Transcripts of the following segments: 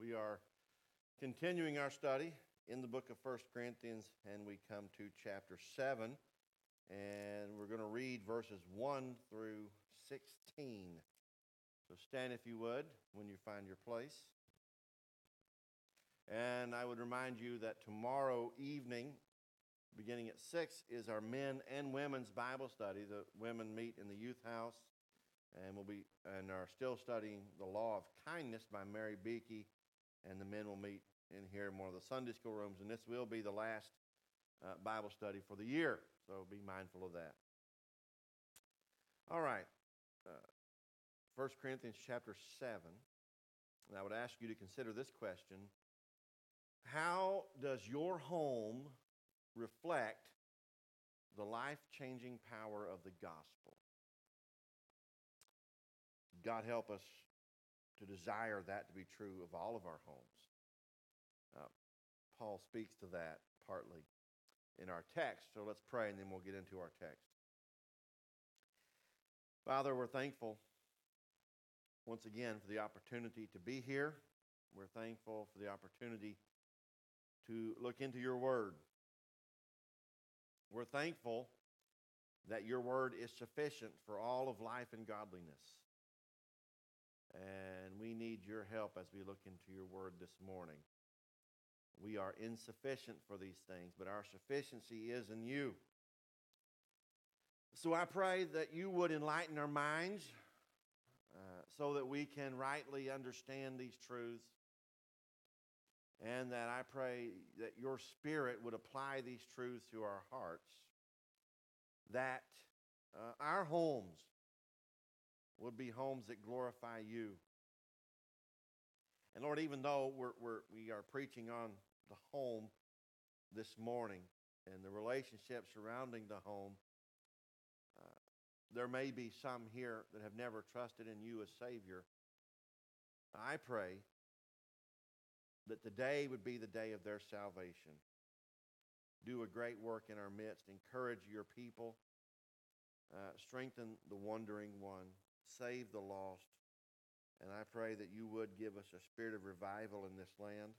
We are continuing our study in the book of 1 Corinthians, and we come to chapter 7, and we're going to read verses 1 through 16. So stand, if you would, when you find your place. And I would remind you that tomorrow evening, beginning at 6, is our men and women's Bible study. The women meet in the youth house, and are still studying the law of kindness by Mary Beakey, and the men will meet in here in one of the Sunday school rooms, and this will be the last Bible study for the year, so be mindful of that. All right, 1 Corinthians chapter 7, and I would ask you to consider this question: how does your home reflect the life-changing power of the gospel? God help us to desire that to be true of all of our homes. Paul speaks to that partly in our text, so let's pray and then we'll get into our text. Father, we're thankful once again for the opportunity to be here. We're thankful for the opportunity to look into your word. We're thankful that your word is sufficient for all of life and godliness. And we need your help as we look into your word this morning. We are insufficient for these things, but our sufficiency is in you. So I pray that you would enlighten our minds so that we can rightly understand these truths. And that I pray that your Spirit would apply these truths to our hearts, that our homes would be homes that glorify you. And Lord, even though we are preaching on the home this morning and the relationship surrounding the home, there may be some here that have never trusted in you as Savior. I pray that today would be the day of their salvation. Do a great work in our midst. Encourage your people. Strengthen the wandering one. Save the lost. And I pray that you would give us a spirit of revival in this land.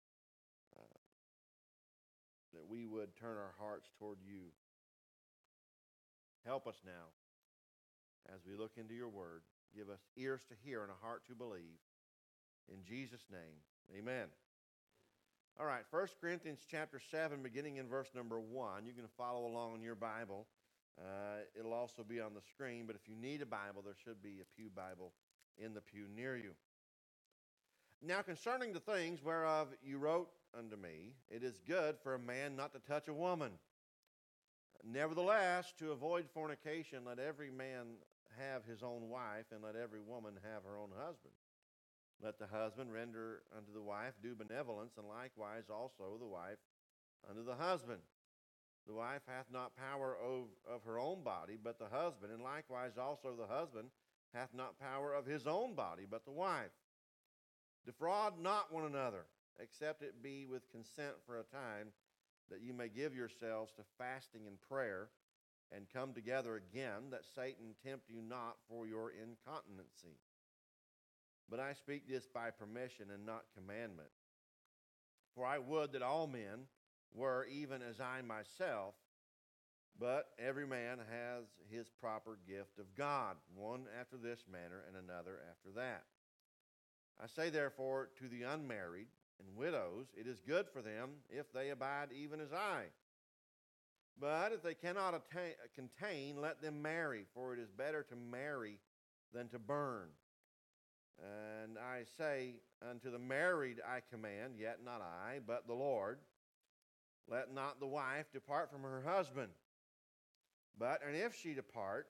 That we would turn our hearts toward you. Help us now as we look into your word. Give us ears to hear and a heart to believe. In Jesus' name, amen. All right, 1 Corinthians chapter 7, beginning in verse number 1. You can follow along in your Bible. It'll also be on the screen, but if you need a Bible, there should be a pew Bible in the pew near you. Now concerning the things whereof you wrote unto me, it is good for a man not to touch a woman. Nevertheless, to avoid fornication, let every man have his own wife, and let every woman have her own husband. Let the husband render unto the wife due benevolence, and likewise also the wife unto the husband. The wife hath not power of her own body, but the husband, and likewise also the husband hath not power of his own body, but the wife. Defraud not one another, except it be with consent for a time, that you may give yourselves to fasting and prayer, and come together again, that Satan tempt you not for your incontinency. But I speak this by permission and not commandment. For I would that all men were even as I myself, but every man has his proper gift of God, one after this manner and another after that. I say therefore to the unmarried and widows, it is good for them if they abide even as I. But if they cannot contain, let them marry, for it is better to marry than to burn. And I say unto the married I command, yet not I, but the Lord, let not the wife depart from her husband. And if she depart,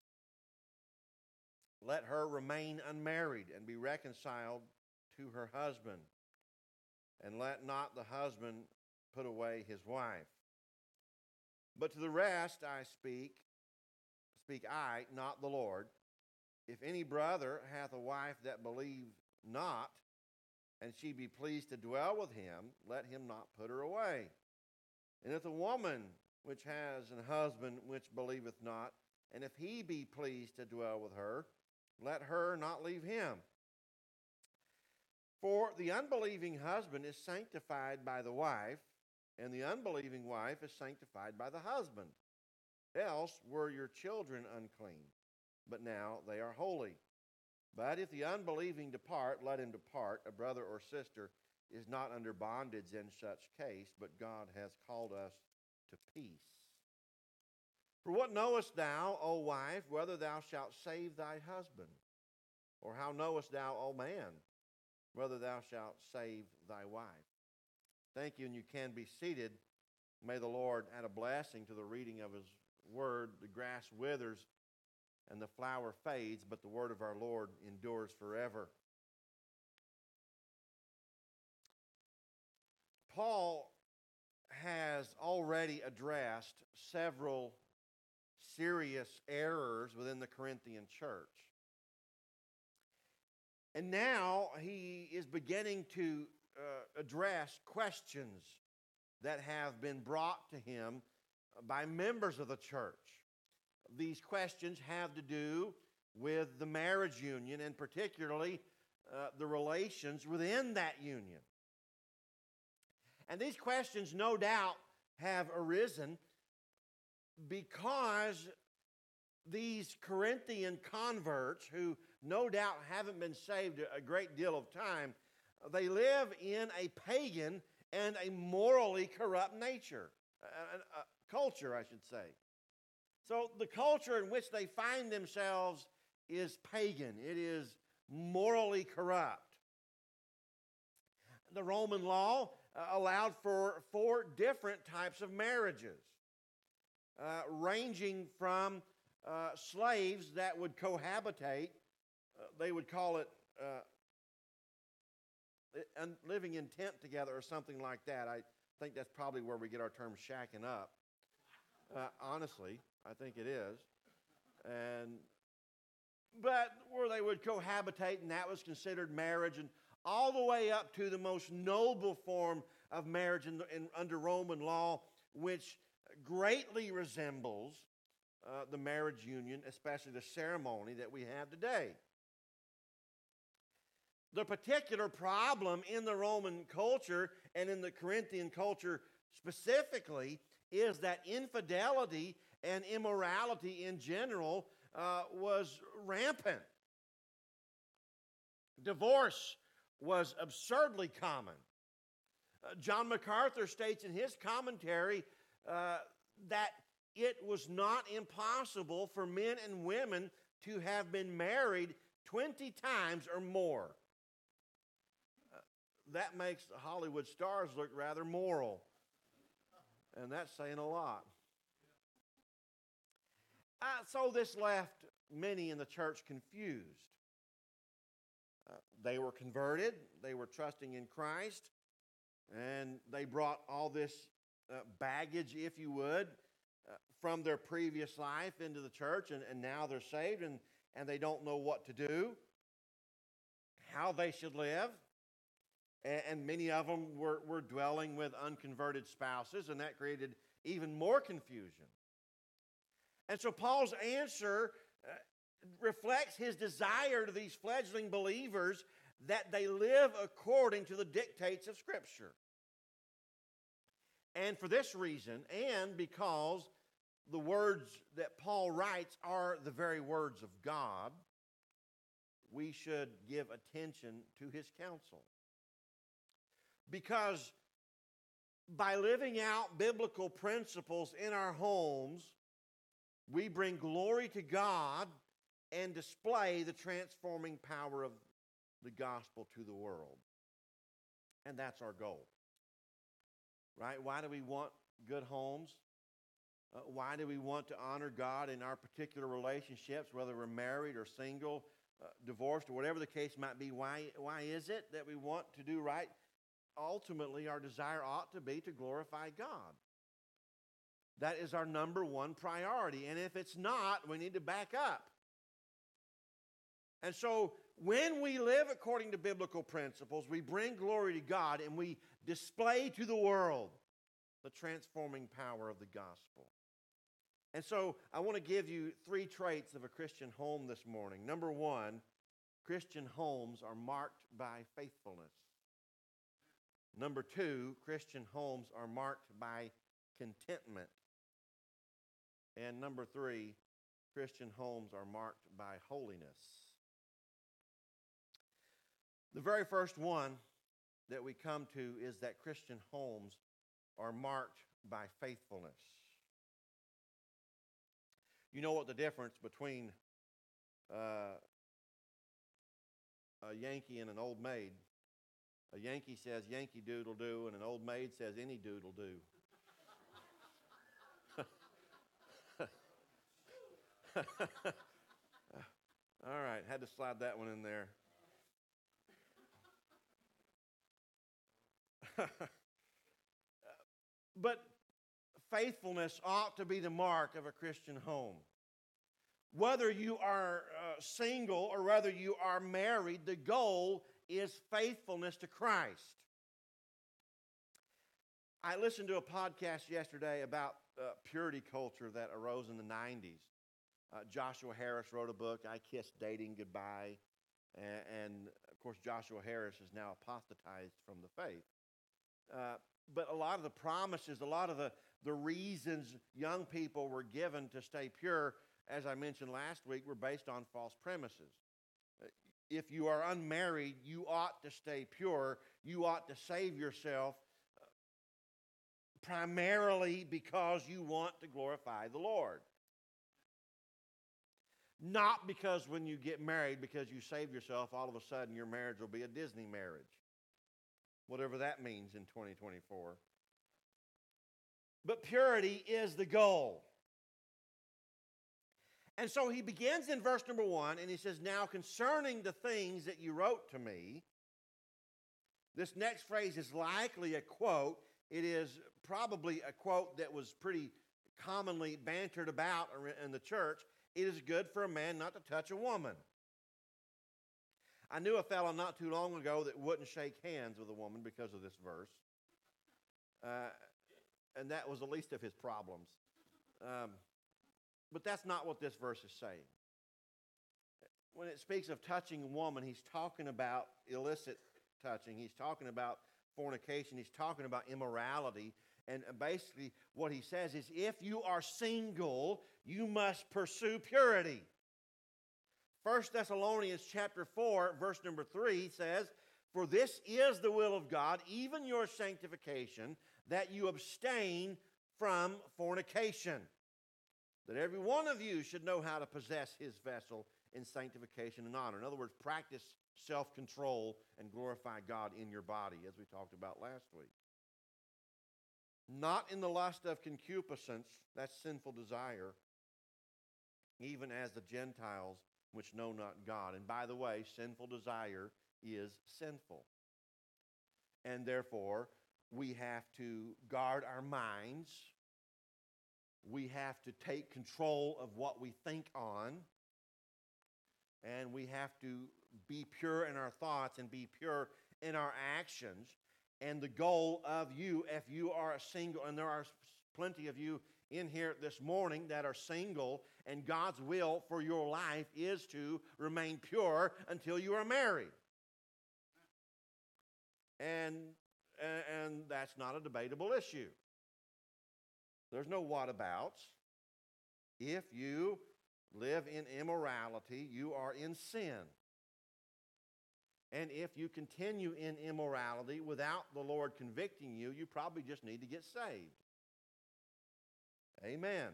let her remain unmarried and be reconciled to her husband. And let not the husband put away his wife. But to the rest I speak I, not the Lord. If any brother hath a wife that believe not, and she be pleased to dwell with him, let him not put her away. And if a woman which has an husband which believeth not, and if he be pleased to dwell with her, let her not leave him. For the unbelieving husband is sanctified by the wife, and the unbelieving wife is sanctified by the husband. Else were your children unclean, but now they are holy. But if the unbelieving depart, let him depart. A brother or sister is not under bondage in such case, but God has called us to peace. For what knowest thou, O wife, whether thou shalt save thy husband? Or how knowest thou, O man, whether thou shalt save thy wife? Thank you, and you can be seated. May the Lord add a blessing to the reading of his word. The grass withers and the flower fades, but the word of our Lord endures forever. Paul has already addressed several serious errors within the Corinthian church. And now he is beginning to address questions that have been brought to him by members of the church. These questions have to do with the marriage union and particularly the relations within that union. And these questions, no doubt, have arisen because these Corinthian converts, who no doubt haven't been saved a great deal of time, they live in a pagan and a morally corrupt culture, I should say. So the culture in which they find themselves is pagan. It is morally corrupt. The Roman law allowed for 4 different types of marriages, ranging from slaves that would cohabitate. They would call it living in tent together or something like that. I think that's probably where we get our term shacking up. Honestly, I think it is. But where they would cohabitate, and that was considered marriage, and all the way up to the most noble form of marriage under Roman law, which greatly resembles the marriage union, especially the ceremony that we have today. The particular problem in the Roman culture and in the Corinthian culture specifically is that infidelity and immorality in general was rampant. Divorce was absurdly common. John MacArthur states in his commentary that it was not impossible for men and women to have been married 20 times or more. That makes the Hollywood stars look rather moral. And that's saying a lot. So this left many in the church confused. They were converted, they were trusting in Christ, and they brought all this baggage, if you would, from their previous life into the church, and now they're saved, and they don't know what to do, how they should live. And many of them were dwelling with unconverted spouses, and that created even more confusion. And so Paul's answer reflects his desire to these fledgling believers that they live according to the dictates of Scripture. And for this reason, and because the words that Paul writes are the very words of God, we should give attention to his counsel. Because by living out biblical principles in our homes, we bring glory to God and display the transforming power of the gospel to the world. And that's our goal. Right? Why do we want good homes? Why do we want to honor God in our particular relationships, whether we're married or single, divorced, or whatever the case might be? Why is it that we want to do right? Ultimately, our desire ought to be to glorify God. That is our number one priority. And if it's not, we need to back up. And so when we live according to biblical principles, we bring glory to God and we display to the world the transforming power of the gospel. And so I want to give you 3 traits of a Christian home this morning. Number 1, Christian homes are marked by faithfulness. Number two, Christian homes are marked by contentment. And number three, Christian homes are marked by holiness. The very first one that we come to is that Christian homes are marked by faithfulness. You know what the difference between a Yankee and an old maid? A Yankee says Yankee Doodle do, and an old maid says any doodle do. All right, had to slide that one in there. But faithfulness ought to be the mark of a Christian home. Whether you are single or whether you are married, the goal is faithfulness to Christ. I listened to a podcast yesterday about purity culture that arose in the 90s. Joshua Harris wrote a book, I Kissed Dating Goodbye. And of course, Joshua Harris is now apostatized from the faith. But a lot of the promises, a lot of the reasons young people were given to stay pure, as I mentioned last week, were based on false premises. If you are unmarried, you ought to stay pure. You ought to save yourself primarily because you want to glorify the Lord. Not because when you get married, because you save yourself, all of a sudden your marriage will be a Disney marriage. Whatever that means in 2024. But purity is the goal. And so he begins in verse number 1, and he says, now concerning the things that you wrote to me, this next phrase is likely a quote. It is probably a quote that was pretty commonly bantered about in the church. It is good for a man not to touch a woman. I knew a fellow not too long ago that wouldn't shake hands with a woman because of this verse. And that was the least of his problems. But that's not what this verse is saying. When it speaks of touching a woman, he's talking about illicit touching. He's talking about fornication. He's talking about immorality. And basically what he says is, if you are single, you must pursue purity. 1 Thessalonians chapter 4, verse number 3 says, for this is the will of God, even your sanctification, that you abstain from fornication, that every one of you should know how to possess his vessel in sanctification and honor. In other words, practice self-control and glorify God in your body, as we talked about last week. Not in the lust of concupiscence, that's sinful desire, even as the Gentiles which know not God. And by the way, sinful desire is sinful. And therefore, we have to guard our minds. We have to take control of what we think on. And we have to be pure in our thoughts and be pure in our actions. And the goal of you, if you are a single, and there are plenty of you in here this morning that are single, and God's will for your life is to remain pure until you are married. And that's not a debatable issue. There's no whatabouts. If you live in immorality, you are in sin. And if you continue in immorality without the Lord convicting you, you probably just need to get saved. Amen.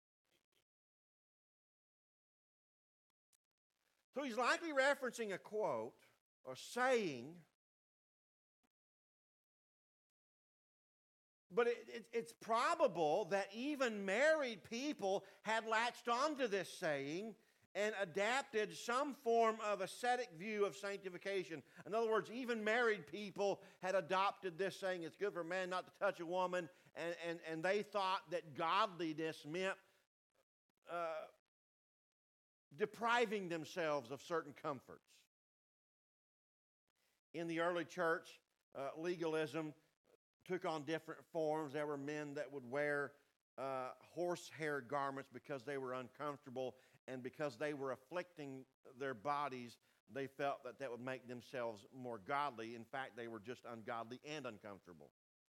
So he's likely referencing a quote or saying, but it's probable that even married people had latched onto this saying and adapted some form of ascetic view of sanctification. In other words, even married people had adopted this saying, it's good for a man not to touch a woman, and they thought that godliness meant depriving themselves of certain comforts. In the early church, legalism took on different forms. There were men that would wear horsehair garments because they were uncomfortable and because they were afflicting their bodies they felt that that would make themselves more godly. In fact, they were just ungodly and uncomfortable.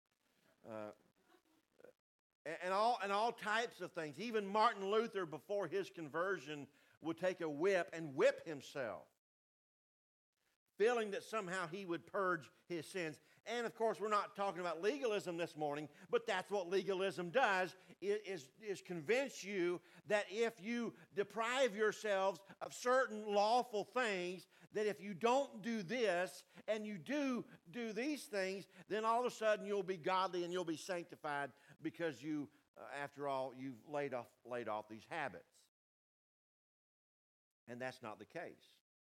And all types of things. Even Martin Luther, before his conversion, would take a whip and whip himself, feeling that somehow he would purge his sins. And, of course, we're not talking about legalism this morning, but that's what legalism does, is convince you that if you deprive yourselves of certain lawful things, that if you don't do this and you do these things, then all of a sudden you'll be godly and you'll be sanctified because you, after all, you've laid off these habits. And that's not the case.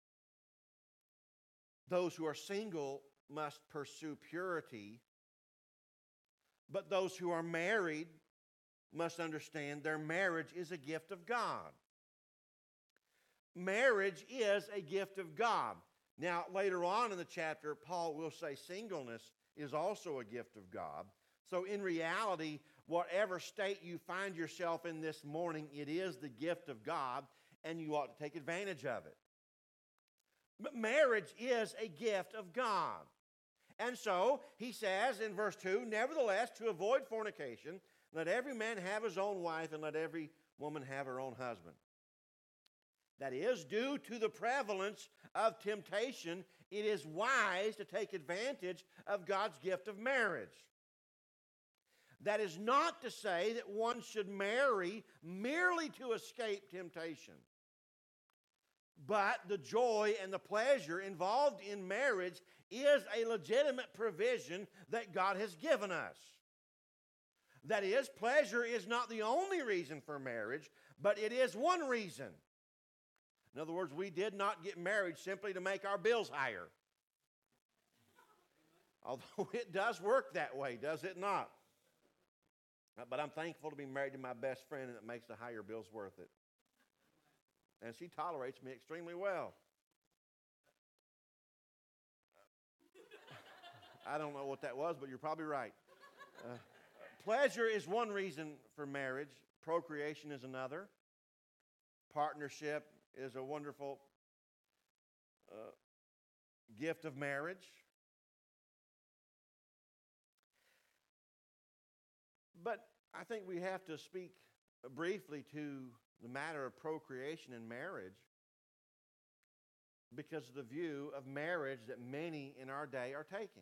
Those who are single must pursue purity, but those who are married must understand their marriage is a gift of God. Marriage is a gift of God. Now, later on in the chapter, Paul will say singleness is also a gift of God. So in reality, whatever state you find yourself in this morning, it is the gift of God, and you ought to take advantage of it. But marriage is a gift of God. And so, he says in verse 2, nevertheless, to avoid fornication, let every man have his own wife, and let every woman have her own husband. That is, due to the prevalence of temptation, it is wise to take advantage of God's gift of marriage. That is not to say that one should marry merely to escape temptation. But the joy and the pleasure involved in marriage is a legitimate provision that God has given us. That is, pleasure is not the only reason for marriage, but it is one reason. In other words, we did not get married simply to make our bills higher. Although it does work that way, does it not? But I'm thankful to be married to my best friend, and it makes the higher bills worth it. And she tolerates me extremely well. I don't know what that was, but you're probably right. Pleasure is one reason for marriage. Procreation is another. Partnership is a wonderful gift of marriage. But I think we have to speak briefly to the matter of procreation in marriage because of the view of marriage that many in our day are taking.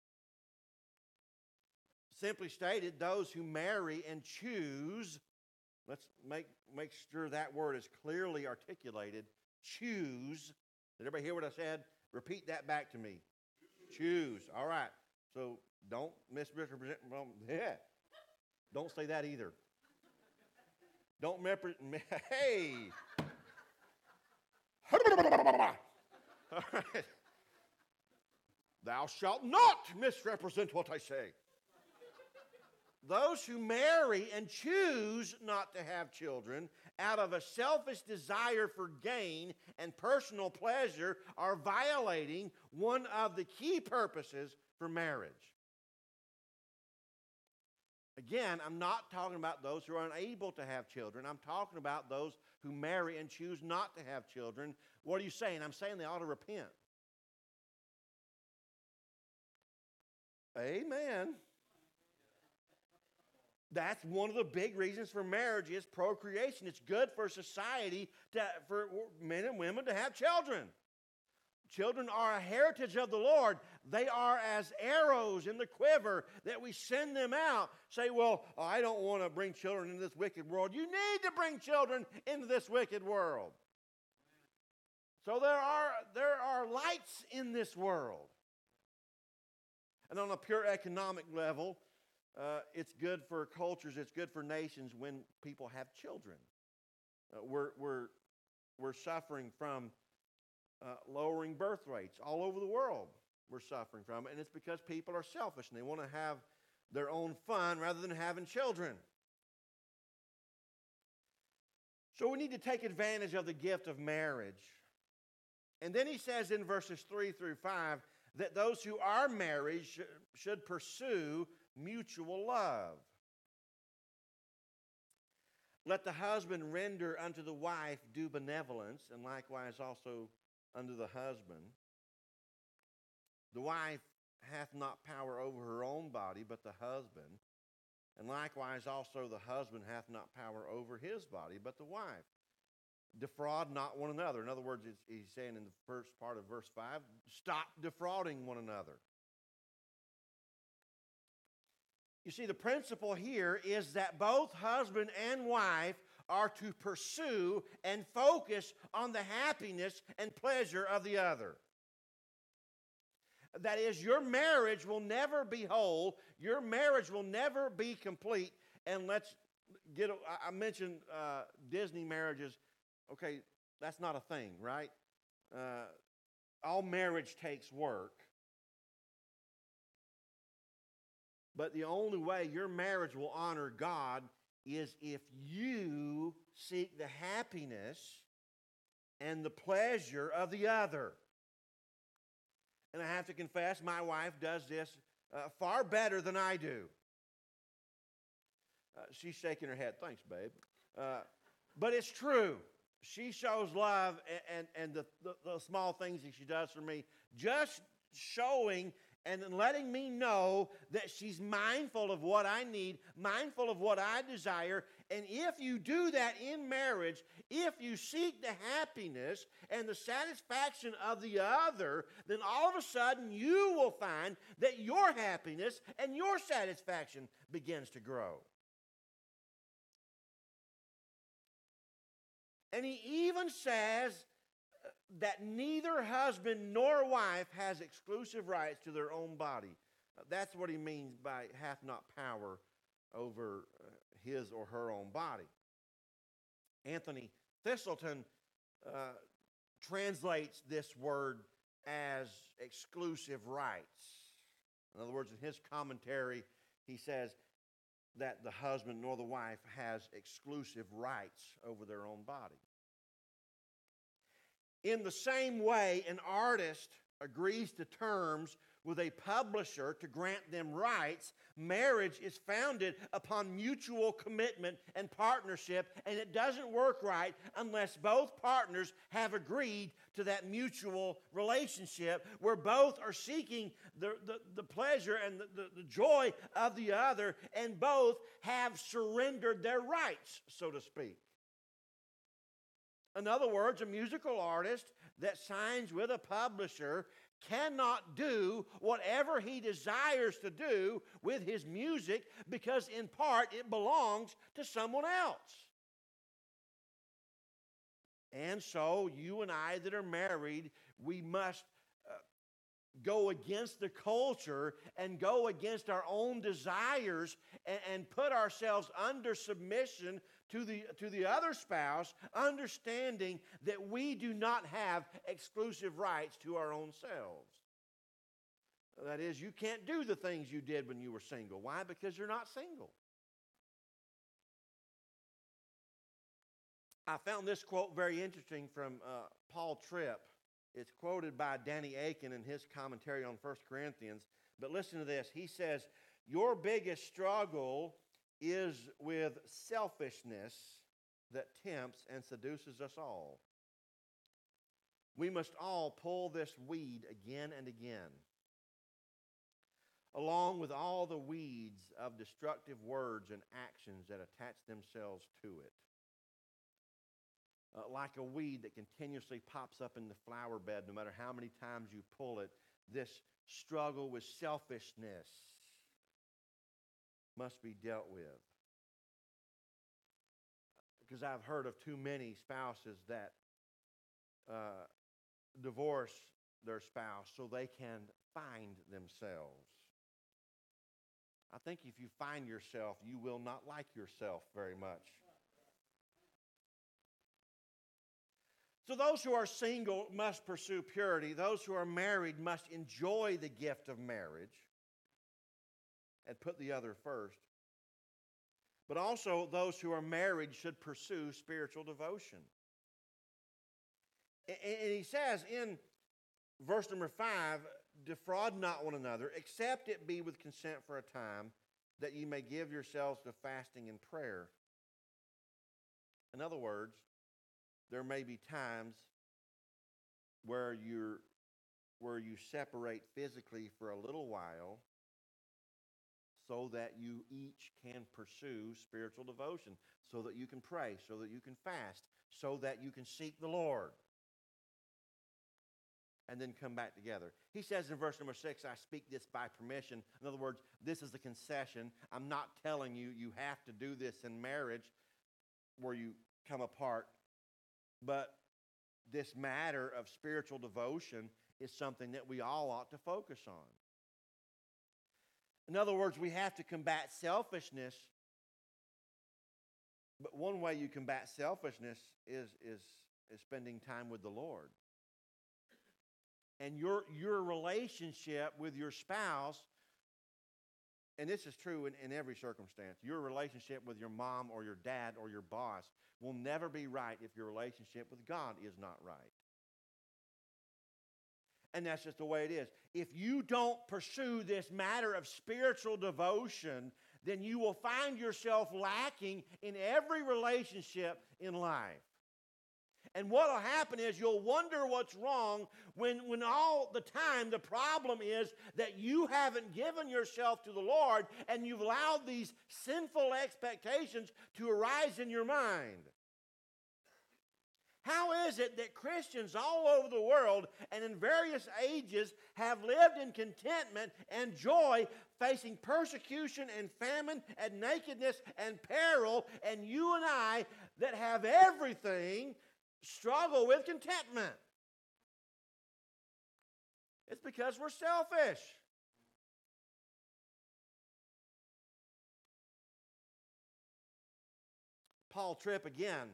Simply stated, those who marry and choose, let's make sure that word is clearly articulated, choose. Did everybody hear what I said? Repeat that back to me. Choose. All right. So don't misrepresent. Yeah. Don't say that either. Don't hey. All right. Thou shalt not misrepresent what I say. Those who marry and choose not to have children out of a selfish desire for gain and personal pleasure are violating one of the key purposes for marriage. Again, I'm not talking about those who are unable to have children. I'm talking about those who marry and choose not to have children. What are you saying? I'm saying they ought to repent. Amen. That's one of the big reasons for marriage is procreation. It's good for society, for men and women to have children. Children are a heritage of the Lord. They are as arrows in the quiver that we send them out. Say, well, I don't want to bring children into this wicked world. You need to bring children into this wicked world. So there are lights in this world. And on a pure economic level, it's good for cultures, it's good for nations when people have children. We're suffering from lowering birth rates all over the world. We're suffering from it, and it's because people are selfish and they want to have their own fun rather than having children. So we need to take advantage of the gift of marriage. And then he says in verses 3 through 5 that those who are married should pursue mutual love. Let the husband render unto the wife due benevolence, and likewise also unto the husband. The wife hath not power over her own body, but the husband. And likewise also the husband hath not power over his body, but the wife. Defraud not one another. In other words, he's saying in the first part of verse 5, stop defrauding one another. You see, the principle here is that both husband and wife are to pursue and focus on the happiness and pleasure of the other. That is, your marriage will never be whole. Your marriage will never be complete. And I mentioned Disney marriages. Okay, that's not a thing, right? All marriage takes work. But the only way your marriage will honor God is if you seek the happiness and the pleasure of the other. And I have to confess, my wife does this far better than I do. She's shaking her head. Thanks, babe. But it's true. She shows love and the small things that she does for me, just showing and letting me know that she's mindful of what I need, mindful of what I desire. And if you do that in marriage, if you seek the happiness and the satisfaction of the other, then all of a sudden you will find that your happiness and your satisfaction begins to grow. And he even says that neither husband nor wife has exclusive rights to their own body. That's what he means by hath not power over his or her own body. Anthony Thistleton translates this word as exclusive rights. In other words, in his commentary, he says that the husband nor the wife has exclusive rights over their own body. In the same way, an artist agrees to terms with a publisher to grant them rights, marriage is founded upon mutual commitment and partnership, and it doesn't work right unless both partners have agreed to that mutual relationship where both are seeking the pleasure and the joy of the other, and both have surrendered their rights, so to speak. In other words, a musical artist that signs with a publisher cannot do whatever he desires to do with his music because in part it belongs to someone else. And so you and I that are married, we must go against the culture and go against our own desires and put ourselves under submission to the other spouse, understanding that we do not have exclusive rights to our own selves. That is, you can't do the things you did when you were single. Why? Because you're not single. I found this quote very interesting from Paul Tripp. It's quoted by Danny Akin in his commentary on 1 Corinthians. But listen to this. He says, your biggest struggle is with selfishness that tempts and seduces us all. We must all pull this weed again and again, along with all the weeds of destructive words and actions that attach themselves to it. Like a weed that continuously pops up in the flower bed, no matter how many times you pull it, this struggle with selfishness must be dealt with. Because I've heard of too many spouses that divorce their spouse so they can find themselves. I think if you find yourself, you will not like yourself very much. So those who are single must pursue purity. Those who are married must enjoy the gift of marriage and put the other first. But also those who are married should pursue spiritual devotion. And he says in verse number 5, defraud not one another, except it be with consent for a time, that ye may give yourselves to fasting and prayer. In other words, there may be times where you separate physically for a little while so that you each can pursue spiritual devotion, so that you can pray, so that you can fast, so that you can seek the Lord, and then come back together. He says in verse number 6, I speak this by permission. In other words, this is a concession. I'm not telling you you have to do this in marriage where you come apart, but this matter of spiritual devotion is something that we all ought to focus on. In other words, we have to combat selfishness, but one way you combat selfishness is spending time with the Lord. And your relationship with your spouse, and this is true in every circumstance, your relationship with your mom or your dad or your boss will never be right if your relationship with God is not right. And that's just the way it is. If you don't pursue this matter of spiritual devotion, then you will find yourself lacking in every relationship in life. And what will happen is you'll wonder what's wrong when all the time the problem is that you haven't given yourself to the Lord and you've allowed these sinful expectations to arise in your mind. How is it that Christians all over the world and in various ages have lived in contentment and joy, facing persecution and famine and nakedness and peril, and you and I that have everything struggle with contentment? It's because we're selfish. Paul Tripp again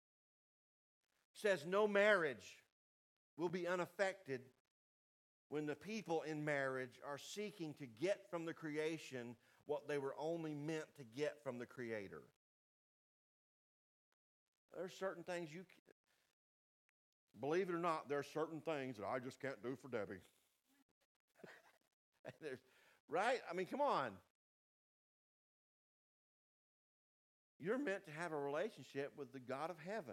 says no marriage will be unaffected when the people in marriage are seeking to get from the creation what they were only meant to get from the Creator. There's certain things believe it or not, there are certain things that I just can't do for Debbie. Right? I mean, come on. You're meant to have a relationship with the God of heaven.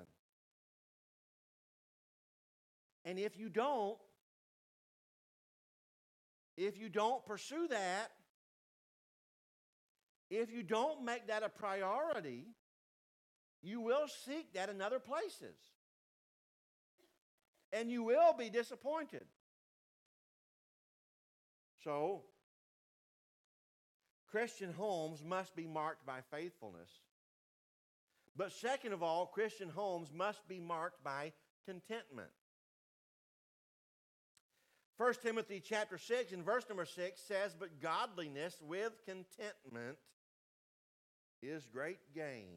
And if you don't pursue that, if you don't make that a priority, you will seek that in other places. And you will be disappointed. So, Christian homes must be marked by faithfulness. But second of all, Christian homes must be marked by contentment. 1 Timothy chapter 6 and verse number 6 says, but godliness with contentment is great gain.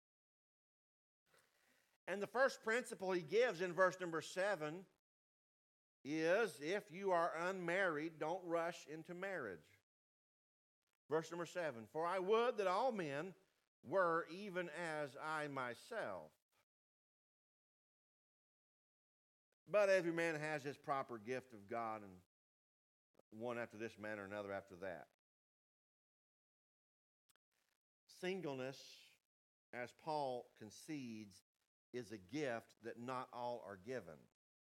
And the first principle he gives in verse number 7 is, if you are unmarried, don't rush into marriage. Verse number 7, for I would that all men were even as I myself. But every man has his proper gift of God, and one after this manner, another after that. Singleness, as Paul concedes, is a gift that not all are given.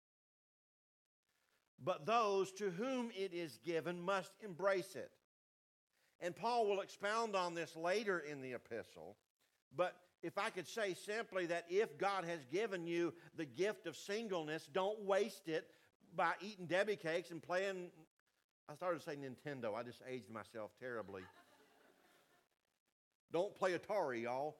But those to whom it is given must embrace it. And Paul will expound on this later in the epistle. But if I could say simply that if God has given you the gift of singleness, don't waste it by eating Debbie cakes and playing, I started to say Nintendo. I just aged myself terribly. Don't play Atari, y'all.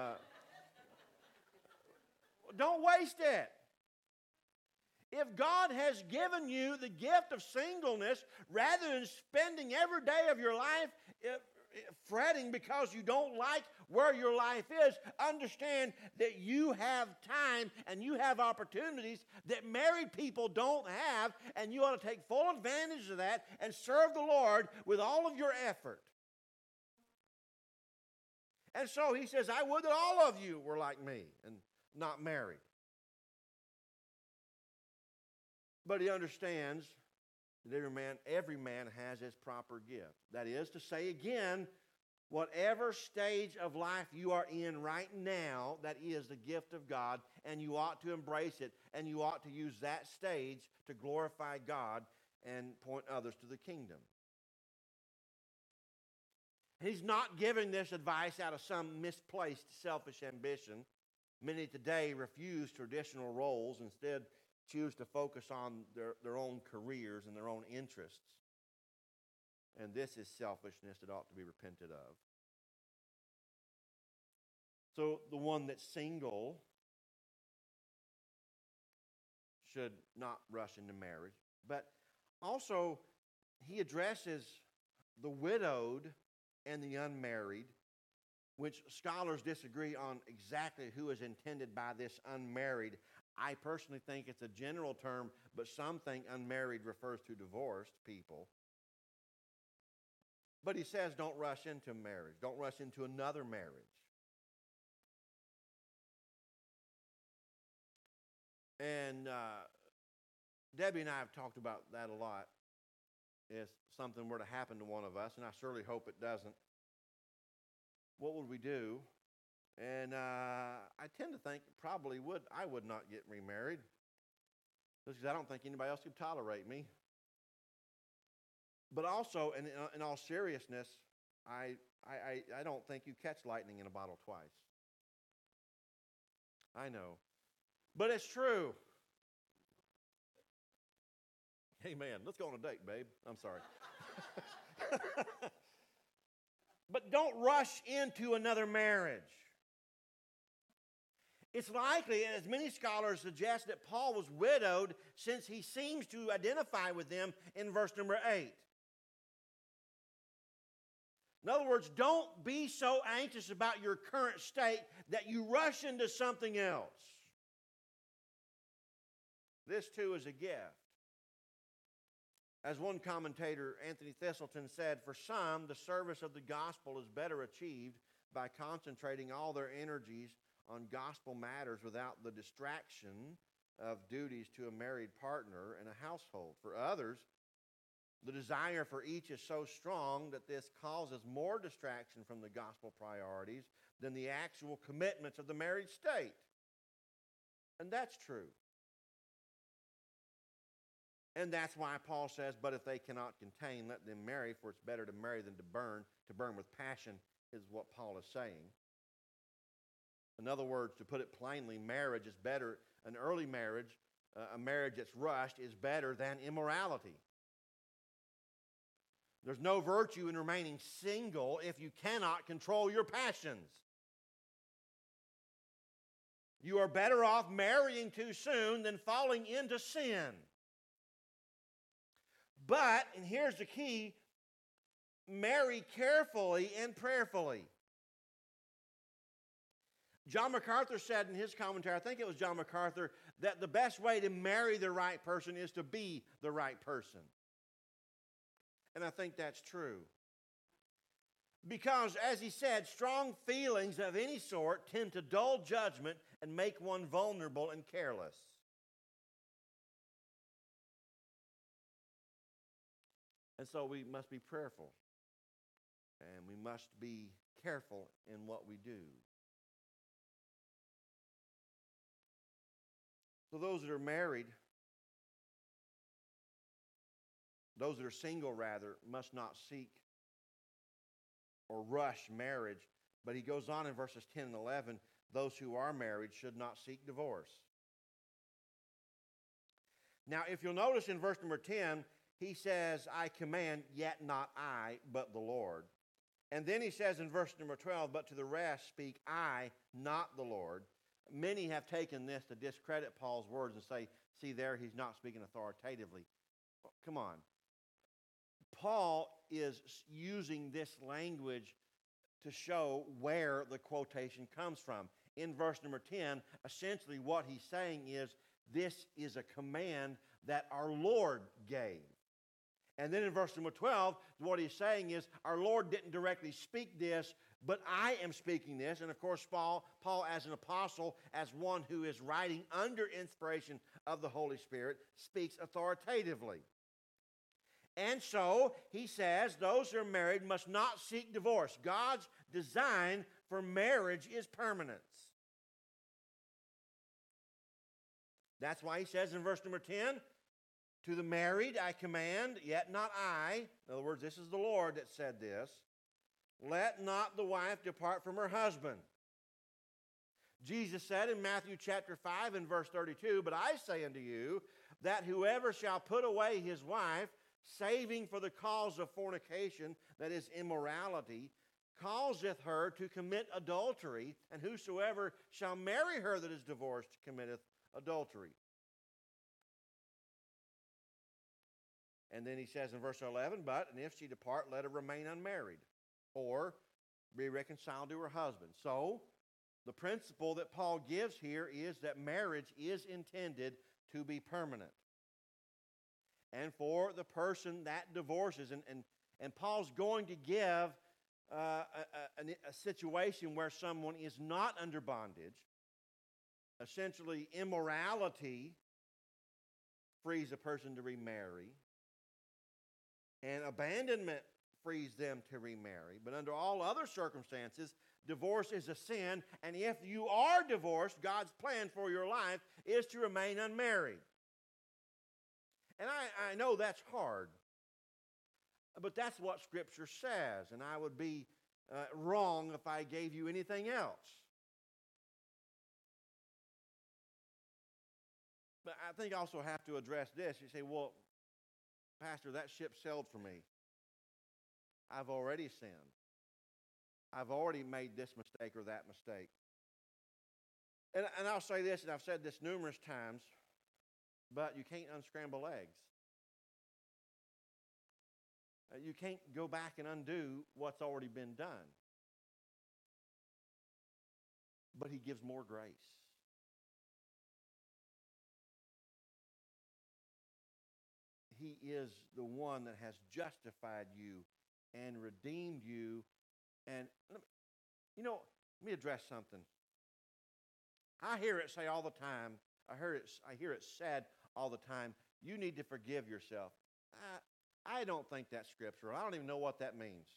Don't waste it. If God has given you the gift of singleness, rather than spending every day of your life fretting because you don't like where your life is, understand that you have time and you have opportunities that married people don't have, and you ought to take full advantage of that and serve the Lord with all of your effort. And so he says, I would that all of you were like me and not married. But he understands that every man has his proper gift. That is to say, again, Whatever stage of life you are in right now, that is the gift of God, and you ought to embrace it, and you ought to use that stage to glorify God and point others to the kingdom. He's not giving this advice out of some misplaced selfish ambition. Many today refuse traditional roles, instead choose to focus on their own careers and their own interests. And this is selfishness that ought to be repented of. So the one that's single should not rush into marriage. But also, he addresses the widowed and the unmarried, which scholars disagree on exactly who is intended by this unmarried. I personally think it's a general term, but some think unmarried refers to divorced people. But he says don't rush into marriage. Don't rush into another marriage. And Debbie and I have talked about that a lot. If something were to happen to one of us, and I surely hope it doesn't, what would we do? And I tend to think probably I would not get remarried, because I don't think anybody else could tolerate me. But also, in all seriousness, I don't think you catch lightning in a bottle twice. I know. But it's true. Hey, man, let's go on a date, babe. I'm sorry. But don't rush into another marriage. It's likely, and as many scholars suggest, that Paul was widowed, since he seems to identify with them in verse number 8. In other words, don't be so anxious about your current state that you rush into something else. This too is a gift. As one commentator, Anthony Thistleton, said, for some, the service of the gospel is better achieved by concentrating all their energies on gospel matters without the distraction of duties to a married partner and a household. For others, the desire for each is so strong that this causes more distraction from the gospel priorities than the actual commitments of the married state. And that's true. And that's why Paul says, but if they cannot contain, let them marry, for it's better to marry than to burn. To burn with passion is what Paul is saying. In other words, to put it plainly, marriage is better. An early marriage, a marriage that's rushed, is better than immorality. There's no virtue in remaining single if you cannot control your passions. You are better off marrying too soon than falling into sin. But, and here's the key, marry carefully and prayerfully. John MacArthur said in his commentary, I think it was John MacArthur, that the best way to marry the right person is to be the right person. And I think that's true. Because, as he said, strong feelings of any sort tend to dull judgment and make one vulnerable and careless. And so we must be prayerful. And we must be careful in what we do. So those that are married, those that are single rather, must not seek or rush marriage. But he goes on in verses 10 and 11, those who are married should not seek divorce. Now, if you'll notice in verse number 10, he says, I command, yet not I, but the Lord. And then he says in verse number 12, but to the rest speak I, not the Lord. Many have taken this to discredit Paul's words and say, see there, he's not speaking authoritatively. Come on. Paul is using this language to show where the quotation comes from. In verse number 10, essentially what he's saying is, this is a command that our Lord gave. And then in verse number 12, what he's saying is, our Lord didn't directly speak this, but I am speaking this. And of course, Paul as an apostle, as one who is writing under inspiration of the Holy Spirit, speaks authoritatively. And so, he says, those who are married must not seek divorce. God's design for marriage is permanence. That's why he says in verse number 10, to the married I command, yet not I. In other words, this is the Lord that said this. Let not the wife depart from her husband. Jesus said in Matthew chapter 5 and verse 32, but I say unto you that whoever shall put away his wife, saving for the cause of fornication, that is immorality, causeth her to commit adultery, and whosoever shall marry her that is divorced committeth adultery. And then he says in verse 11, but, and if she depart, let her remain unmarried, or be reconciled to her husband. So, the principle that Paul gives here is that marriage is intended to be permanent. And for the person that divorces, and Paul's going to give a situation where someone is not under bondage. Essentially, immorality frees a person to remarry, and abandonment frees them to remarry. But under all other circumstances, divorce is a sin, and if you are divorced, God's plan for your life is to remain unmarried. And I know that's hard, but that's what Scripture says, and I would be wrong if I gave you anything else. But I think I also have to address this. You say, well, Pastor, that ship sailed for me. I've already sinned. I've already made this mistake or that mistake. And I'll say this, and I've said this numerous times, but you can't unscramble eggs. You can't go back and undo what's already been done. But he gives more grace. He is the one that has justified you and redeemed you. And, let me address something. I hear it say all the time, I hear it said all the time, you need to forgive yourself. I don't think that's scriptural. I don't even know what that means.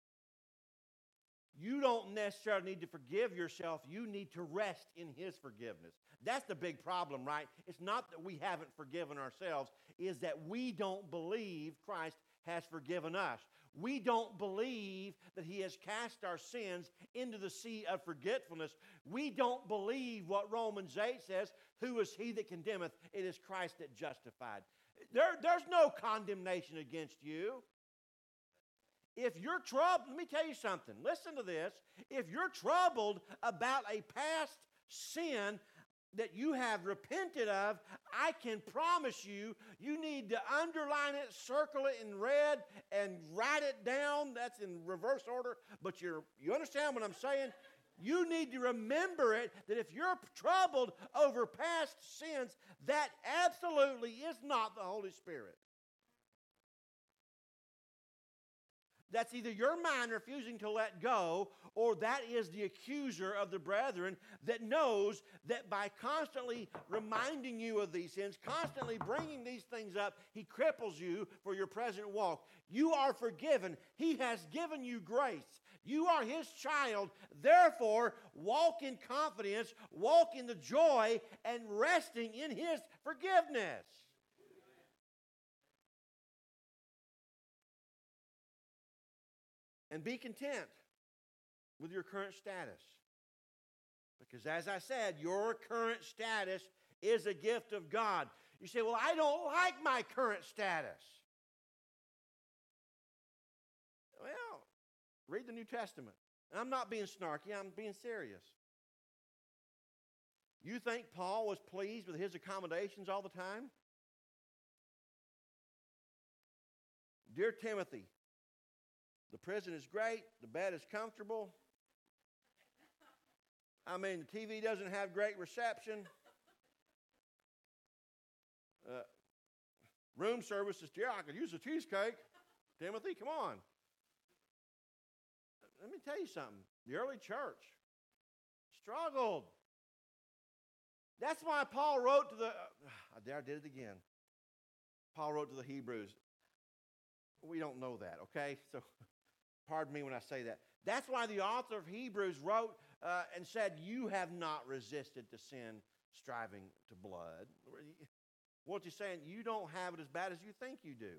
You don't necessarily need to forgive yourself. You need to rest in His forgiveness. That's the big problem, right? It's not that we haven't forgiven ourselves. Is that we don't believe Christ has forgiven us. We don't believe that He has cast our sins into the sea of forgetfulness. We don't believe what Romans 8 says, who is he that condemneth? It is Christ that justified. There's no condemnation against you. If you're troubled, let me tell you something. Listen to this. If you're troubled about a past sin that you have repented of, I can promise you, you need to underline it, circle it in red, and write it down. That's in reverse order, but you understand what I'm saying? You need to remember it, that if you're troubled over past sins, that absolutely is not the Holy Spirit. That's either your mind refusing to let go, or that is the accuser of the brethren that knows that by constantly reminding you of these sins, constantly bringing these things up, he cripples you for your present walk. You are forgiven. He has given you grace. You are His child. Therefore, walk in confidence, walk in the joy, and resting in His forgiveness. And be content with your current status. Because as I said, your current status is a gift of God. You say, well, I don't like my current status. Well, read the New Testament. And I'm not being snarky, I'm being serious. You think Paul was pleased with his accommodations all the time? Dear Timothy, the prison is great. The bed is comfortable. I mean, the TV doesn't have great reception. Room service is, yeah, I could use a cheesecake. Timothy, come on. Let me tell you something. The early church struggled. That's why Paul wrote to the, I did it again. Paul wrote to the Hebrews. We don't know that, okay? So pardon me when I say that. That's why the author of Hebrews wrote and said, you have not resisted to sin, striving to blood. What's he saying? You don't have it as bad as you think you do.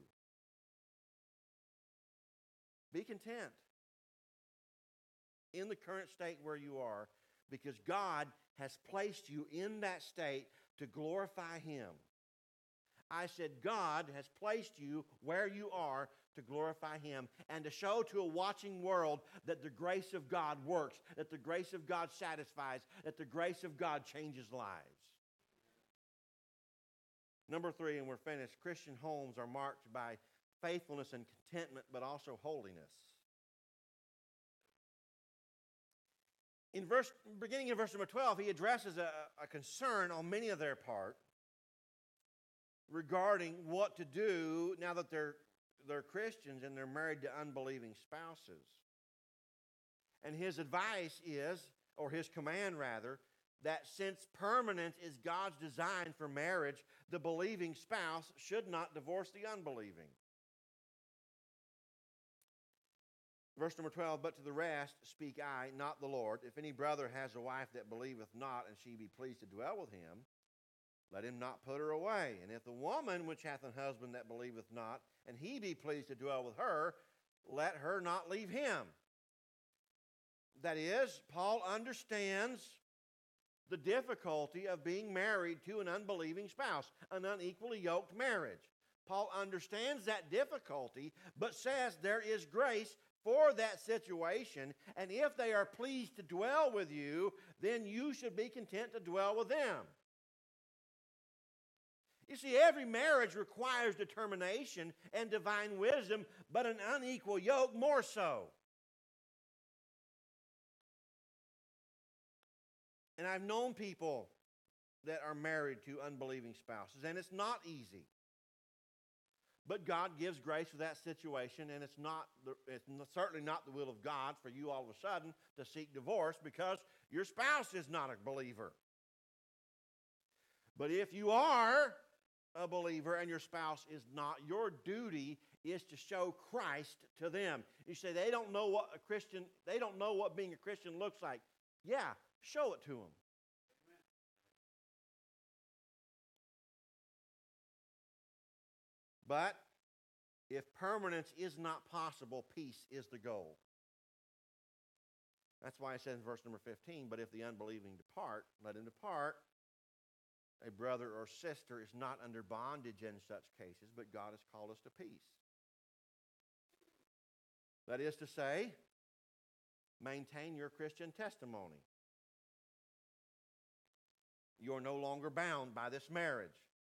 Be content in the current state where you are, because God has placed you in that state to glorify Him. I said God has placed you where you are to glorify Him and to show to a watching world that the grace of God works, that the grace of God satisfies, that the grace of God changes lives. Number 3, and we're finished, Christian homes are marked by faithfulness and contentment, but also holiness. Beginning in verse number 12, he addresses a concern on many of their part regarding what to do now that they're Christians and they're married to unbelieving spouses. And his advice is, or his command rather, that since permanence is God's design for marriage, the believing spouse should not divorce the unbelieving. Verse number 12, but to the rest speak I, not the Lord. If any brother has a wife that believeth not, and she be pleased to dwell with him, let him not put her away. And if the woman which hath an husband that believeth not, and he be pleased to dwell with her, let her not leave him. That is, Paul understands the difficulty of being married to an unbelieving spouse, an unequally yoked marriage. Paul understands that difficulty, but says there is grace for that situation, and if they are pleased to dwell with you, then you should be content to dwell with them. You see, every marriage requires determination and divine wisdom, but an unequal yoke more so. And I've known people that are married to unbelieving spouses, and it's not easy. But God gives grace for that situation, and it's certainly not the will of God for you all of a sudden to seek divorce because your spouse is not a believer. But if you are a believer and your spouse is not, your duty is to show Christ to them. You say they don't know what being a Christian looks like. Yeah, show it to them. But if permanence is not possible, peace is the goal. That's why it says in verse number 15, but if the unbelieving depart, let him depart. A brother or sister is not under bondage in such cases, but God has called us to peace. That is to say, maintain your Christian testimony. You are no longer bound by this marriage.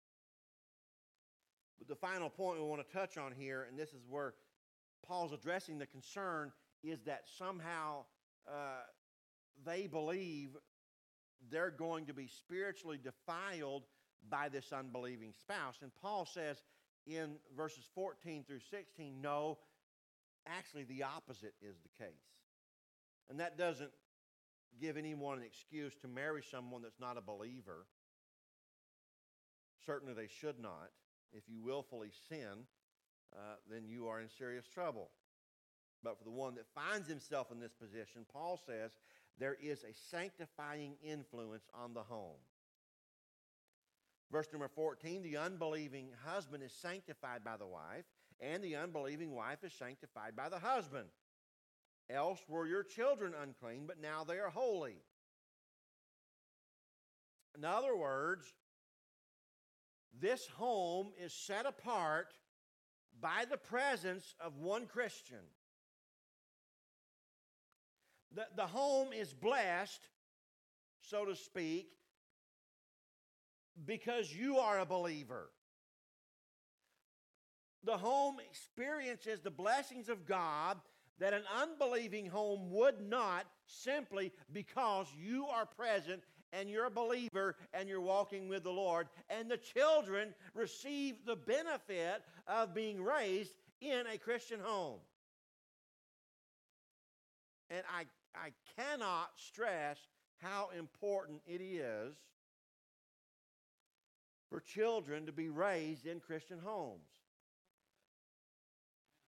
But the final point we want to touch on here, and this is where Paul's addressing the concern, is that somehow they believe they're going to be spiritually defiled by this unbelieving spouse. And Paul says in verses 14 through 16, no, actually the opposite is the case. And that doesn't give anyone an excuse to marry someone that's not a believer. Certainly they should not. If you willfully sin, then you are in serious trouble. But for the one that finds himself in this position, Paul says there is a sanctifying influence on the home. Verse number 14, the unbelieving husband is sanctified by the wife, and the unbelieving wife is sanctified by the husband. Else were your children unclean, but now they are holy. In other words, this home is set apart by the presence of one Christian. The home is blessed, so to speak, because you are a believer. The home experiences the blessings of God that an unbelieving home would not, simply because you are present and you're a believer and you're walking with the Lord, and the children receive the benefit of being raised in a Christian home. And I cannot stress how important it is for children to be raised in Christian homes.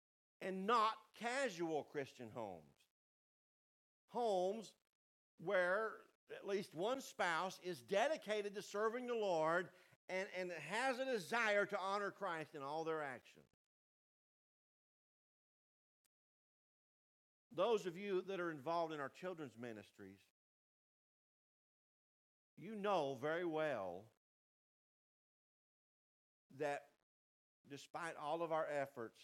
and not casual Christian homes. Homes where at least one spouse is dedicated to serving the Lord and has a desire to honor Christ in all their actions. Those of you that are involved in our children's ministries, you know very well that despite all of our efforts,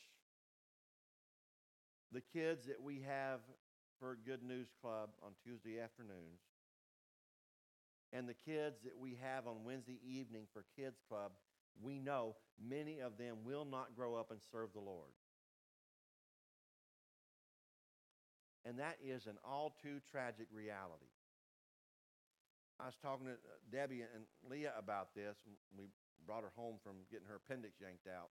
the kids that we have for Good News Club on Tuesday afternoons and the kids that we have on Wednesday evening for Kids Club, we know many of them will not grow up and serve the Lord. And that is an all too tragic reality. I was talking to Debbie and Leah about this. We brought her home from getting her appendix yanked out.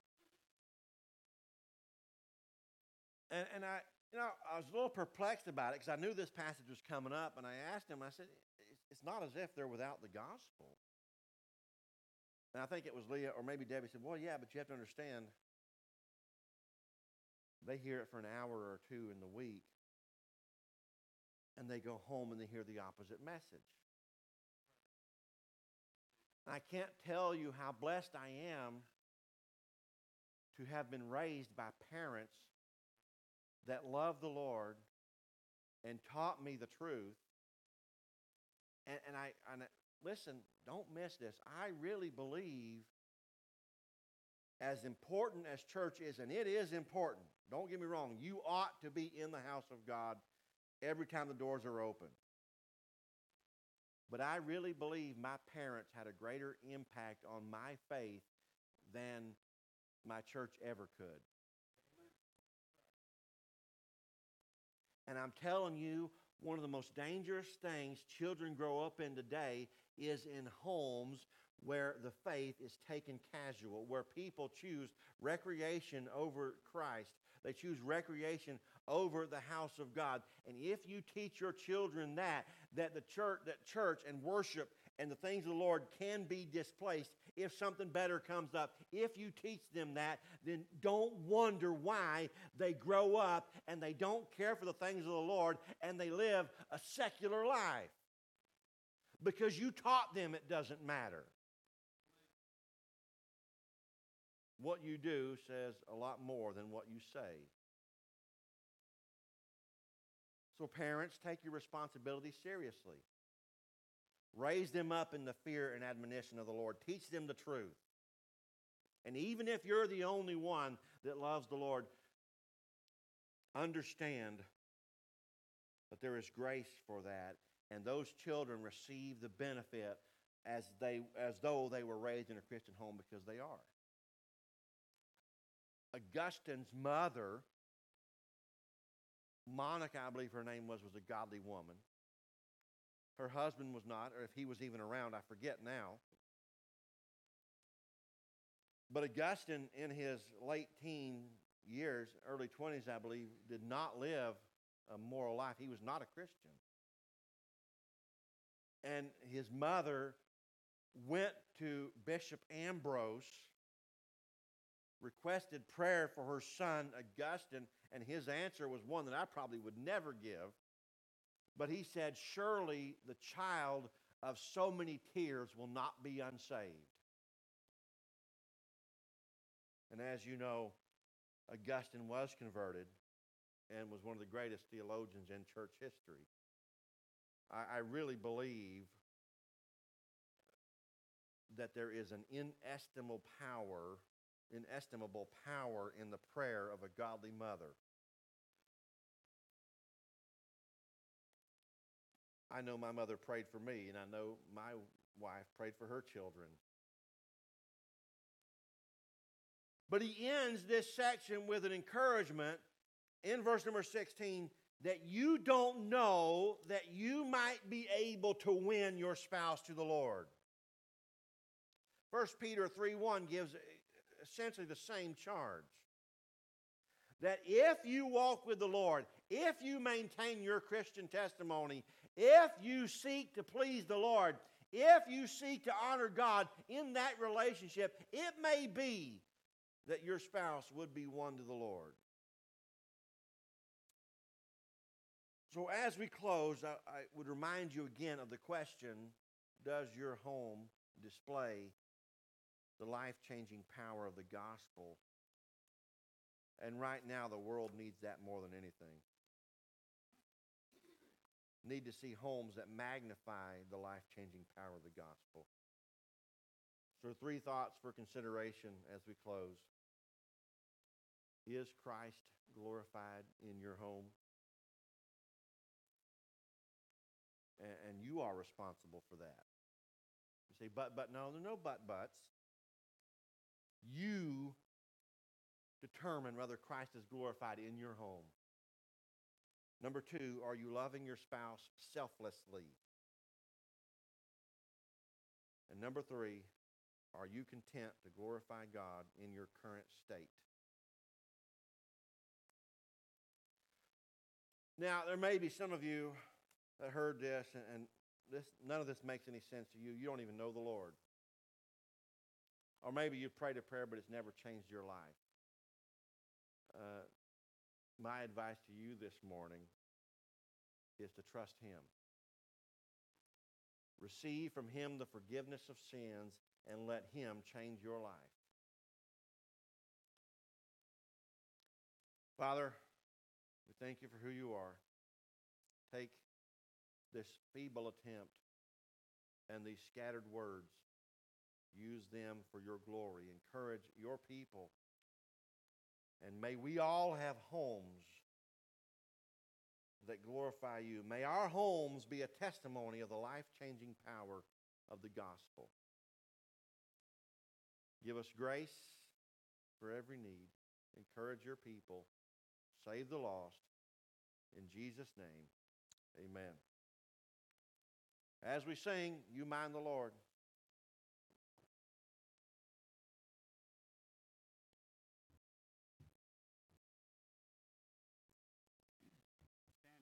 And I was a little perplexed about it because I knew this passage was coming up, and I asked him, I said, it's not as if they're without the gospel. And I think it was Leah, or maybe Debbie said, well, yeah, but you have to understand, they hear it for an hour or two in the week, and they go home and they hear the opposite message. I can't tell you how blessed I am to have been raised by parents that love the Lord and taught me the truth. And I listen, don't miss this. I really believe, as important as church is, and it is important, don't get me wrong, you ought to be in the house of God every time the doors are open. But I really believe my parents had a greater impact on my faith than my church ever could. And I'm telling you, one of the most dangerous things children grow up in today is in homes where the faith is taken casual, where people choose recreation over Christ. They choose recreation over the house of God. And if you teach your children that church and worship and the things of the Lord can be displaced if something better comes up, if you teach them that, then don't wonder why they grow up and they don't care for the things of the Lord and they live a secular life. Because you taught them it doesn't matter. What you do says a lot more than what you say. So parents, take your responsibility seriously. Raise them up in the fear and admonition of the Lord. Teach them the truth. And even if you're the only one that loves the Lord, understand that there is grace for that, and those children receive the benefit as though they were raised in a Christian home, because they are. Augustine's mother, Monica, I believe her name was a godly woman. Her husband was not, or if he was even around, I forget now. But Augustine, in his late teen years, early 20s, I believe, did not live a moral life. He was not a Christian. And his mother went to Bishop Ambrose, requested prayer for her son, Augustine, and his answer was one that I probably would never give. But he said, surely the child of so many tears will not be unsaved. And as you know, Augustine was converted and was one of the greatest theologians in church history. I really believe that there is an inestimable power in the prayer of a godly mother. I know my mother prayed for me, and I know my wife prayed for her children. But he ends this section with an encouragement in verse number 16 that you don't know that you might be able to win your spouse to the Lord. 1 Peter 3:1 gives essentially the same charge. That if you walk with the Lord, if you maintain your Christian testimony, if you seek to please the Lord, if you seek to honor God in that relationship, it may be that your spouse would be won to the Lord. So as we close, I would remind you again of the question, does your home display the life-changing power of the gospel? And right now, the world needs that more than anything. Need to see homes that magnify the life-changing power of the gospel. So 3 thoughts for consideration as we close. Is Christ glorified in your home? And you are responsible for that. You say, but no, there are no buts. You determine whether Christ is glorified in your home. Number 2, are you loving your spouse selflessly? And number 3, are you content to glorify God in your current state? Now, there may be some of you that heard this, and none of this makes any sense to you. You don't even know the Lord. Or maybe you prayed a prayer, but it's never changed your life. My advice to you this morning is to trust Him. Receive from Him the forgiveness of sins and let Him change your life. Father, we thank you for who you are. Take this feeble attempt and these scattered words. Use them for your glory. Encourage your people. And may we all have homes that glorify you. May our homes be a testimony of the life-changing power of the gospel. Give us grace for every need. Encourage your people. Save the lost. In Jesus' name, amen. As we sing, you mind the Lord.